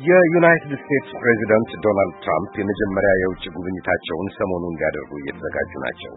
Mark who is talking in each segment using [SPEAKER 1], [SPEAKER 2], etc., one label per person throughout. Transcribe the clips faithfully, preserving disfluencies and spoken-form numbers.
[SPEAKER 1] የዩናይትድ ስቴትስ ፕሬዚደንት ዶናልድ ትራምፕ የመጀመሪያ የውጭ ጉብኝታቸውን ሰሞኑን ሊያደርጉ እየተዘጋጁ ናቸው።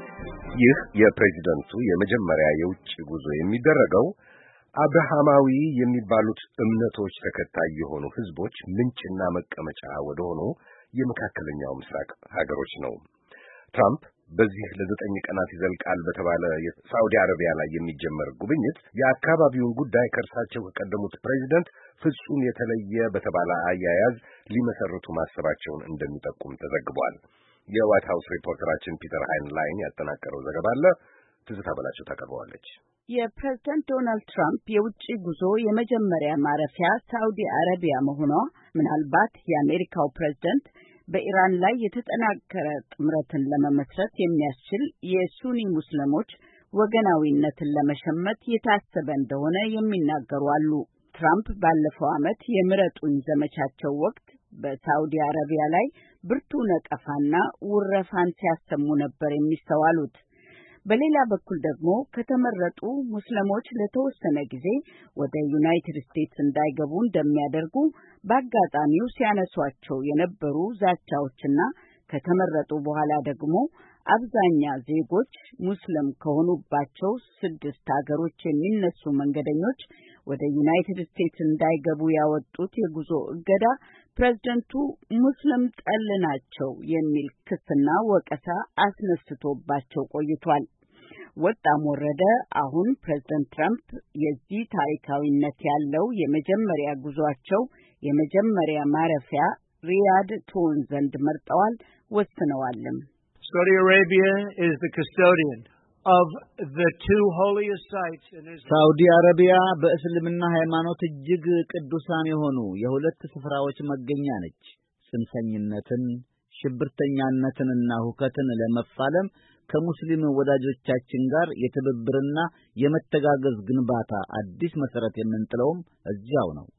[SPEAKER 1] ይህ የፕሬዚደንቱ የመጀመሪያ የውጭ ጉዞ የሚደረገው አብርሃማዊ የሚባሉት እምነቶች ተከታይ የሆኑ ህዝቦች ምንጭና መቀመጫ ወደ ሆኑ የመካከለኛው ምስራቅ ሀገሮች ነው። ትራምፕ በዚህ ለዘጠኝ ቀናት ይዘልቃል በተባለ የሳዑዲ አረቢያ ላይ የሚጀመር ጉብኝት የአካባቢውን ጉዳይ ከእርሳቸው ከቀደሙት ፕሬዚደንት ፍጹም የተለየ በተባለ አያያዝ ሊመሰርቱ ማሰባቸውን እንደሚጠቁም ተዘግቧል። የዋይት ሃውስ ሪፖርተራችን ፒተር ሃይንላይን ያጠናቀረው ዘገባ አለ። ትዝታ በላቸው ታቀርበዋለች።
[SPEAKER 2] የፕሬዝዳንት ዶናልድ ትራምፕ የውጭ ጉዞ የመጀመሪያ ማረፊያ ሳዑዲ አረቢያ መሆኗ ምናልባት የአሜሪካው ፕሬዝዳንት በኢራን ላይ የተጠናከረ ጥምረትን ለመመስረት የሚያስችል የሱኒ ሙስሊሞች ወገናዊነትን ለመሸመት የታሰበ እንደሆነ የሚናገሩ አሉ። ትራምፕ ባለፈው ዓመት የምረጡኝ ዘመቻቸው ወቅት በሳዑዲ አረቢያ ላይ ብርቱ ነቀፋና ውረፋን ሲያሰሙ ነበር የሚስተዋሉት። በሌላ በኩል ደግሞ ከተመረጡ ሙስሊሞች ለተወሰነ ጊዜ ወደ ዩናይትድ ስቴትስ እንዳይገቡ እንደሚያደርጉ በአጋጣሚው ሲያነሷቸው የነበሩ ዛቻዎችና ከተመረጡ በኋላ ደግሞ አብዛኛ ዜጎች ሙስሊም ከሆኑባቸው ስድስት ሀገሮች የሚነሱ መንገደኞች ወደ ዩናይትድ ስቴትስ እንዳይገቡ ያወጡት የጉዞ እገዳ ፕሬዝደንቱ ሙስሊም ጠል ናቸው የሚል ክስና ወቀሳ አስነስቶባቸው ቆይቷል። ወጣም ወረደ አሁን ፕሬዝደንት ትራምፕ የዚህ ታሪካዊነት ያለው የመጀመሪያ ጉዟቸው የመጀመሪያ ማረፊያ ሪያድ ትሆን ዘንድ መርጠዋል፣ ወስነዋልም።
[SPEAKER 3] Saudi Arabia is the custodian of the two holiest sites in Islam.
[SPEAKER 4] ሳዑዲ አረቢያ በእስልምና ሃይማኖት እጅግ ቅዱሳን የሆኑ የሁለት ስፍራዎች መገኛ ነች። ጽንፈኝነትን፣ ሽብርተኛነትንና ሁከትን ለመፋለም ከሙስሊም ወዳጆቻችን ጋር የትብብርና የመተጋገዝ ግንባታ አዲስ መሰረት የምንጥለውም እዚያው ነው።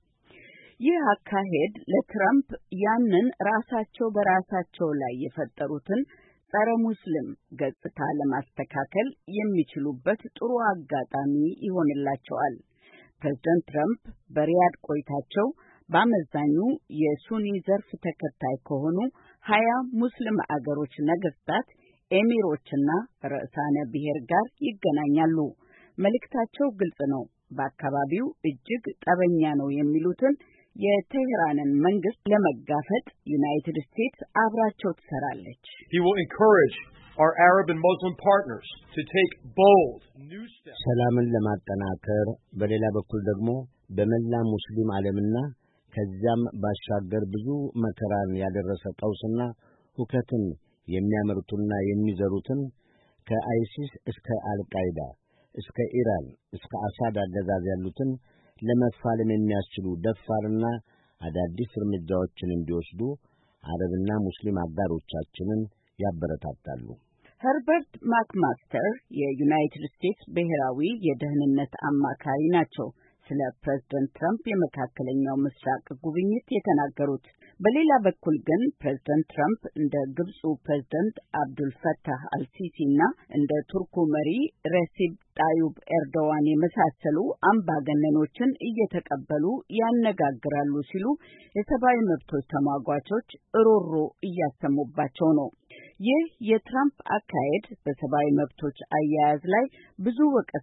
[SPEAKER 2] ይህ አካሄድ ለትራምፕ ያንን ራሳቸው በራሳቸው ላይ የፈጠሩትን ጸረ ሙስሊም ገጽታ ለማስተካከል የሚችሉበት ጥሩ አጋጣሚ ይሆንላቸዋል። ፕሬዝዳንት ትራምፕ በሪያድ ቆይታቸው በአመዛኙ የሱኒ ዘርፍ ተከታይ ከሆኑ ሀያ ሙስሊም አገሮች ነገስታት፣ ኤሚሮችና ርዕሳነ ብሔር ጋር ይገናኛሉ። መልእክታቸው ግልጽ ነው። በአካባቢው እጅግ ጠበኛ ነው የሚሉትን የቴህራንን መንግስት ለመጋፈጥ ዩናይትድ ስቴትስ አብራቸው ትሰራለች።
[SPEAKER 3] He will encourage our Arab and Muslim partners to take bold new steps.
[SPEAKER 4] ሰላምን ለማጠናከር በሌላ በኩል ደግሞ በመላ ሙስሊም ዓለምና ከዚያም ባሻገር ብዙ መከራን ያደረሰ ቀውስና ሁከትን የሚያመርቱና የሚዘሩትን ከአይሲስ እስከ አልቃይዳ እስከ ኢራን እስከ አሳድ አገዛዝ ያሉትን ለመፋለም የሚያስችሉ ደፋርና አዳዲስ እርምጃዎችን እንዲወስዱ አረብና ሙስሊም አጋሮቻችንን ያበረታታሉ።
[SPEAKER 2] ኸርበርት ማክማስተር የዩናይትድ ስቴትስ ብሔራዊ የደህንነት አማካሪ ናቸው። ስለ ፕሬዝዳንት ትራምፕ የመካከለኛው ምስራቅ ጉብኝት የተናገሩት። በሌላ በኩል ግን ፕሬዝዳንት ትራምፕ እንደ ግብፁ ፕሬዝዳንት አብዱል ፈታህ አልሲሲና እንደ ቱርኩ መሪ ሬሲፕ ጣዩብ ኤርዶዋን የመሳሰሉ አምባገነኖችን እየተቀበሉ ያነጋግራሉ ሲሉ የሰብአዊ መብቶች ተሟጋቾች እሮሮ እያሰሙባቸው ነው። ይህ የትራምፕ አካሄድ በሰብአዊ መብቶች አያያዝ ላይ ብዙ ወቀሳ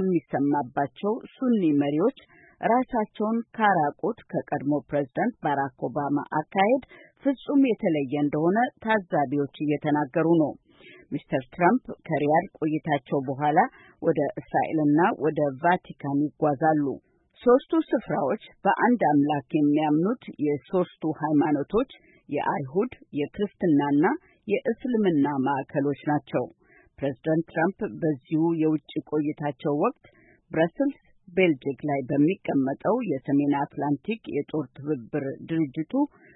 [SPEAKER 2] ከሚሰማባቸው ሱኒ መሪዎች ራሳቸውን ካራቁት ከቀድሞ ፕሬዝዳንት ባራክ ኦባማ አካሄድ ፍጹም የተለየ እንደሆነ ታዛቢዎች እየተናገሩ ነው። ሚስተር ትራምፕ ከሪያድ ቆይታቸው በኋላ ወደ እስራኤልና ወደ ቫቲካን ይጓዛሉ። ሶስቱ ስፍራዎች በአንድ አምላክ የሚያምኑት የሶስቱ ሃይማኖቶች የአይሁድ፣ የክርስትናና የእስልምና ማዕከሎች ናቸው። ፕሬዝዳንት ትራምፕ በዚሁ የውጭ ቆይታቸው ወቅት ብረስልስ ቤልጅግ ላይ በሚቀመጠው የሰሜን አትላንቲክ የጦር ትብብር ድርጅቱ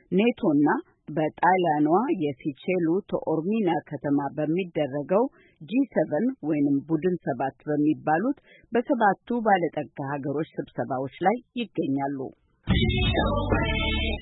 [SPEAKER 2] ኔቶና በጣሊያኗ የሲቼሉ ቶኦርሚና ከተማ በሚደረገው ጂ ሰቨን ወይንም ቡድን ሰባት በሚባሉት በሰባቱ ባለጠጋ ሀገሮች ስብሰባዎች ላይ ይገኛሉ።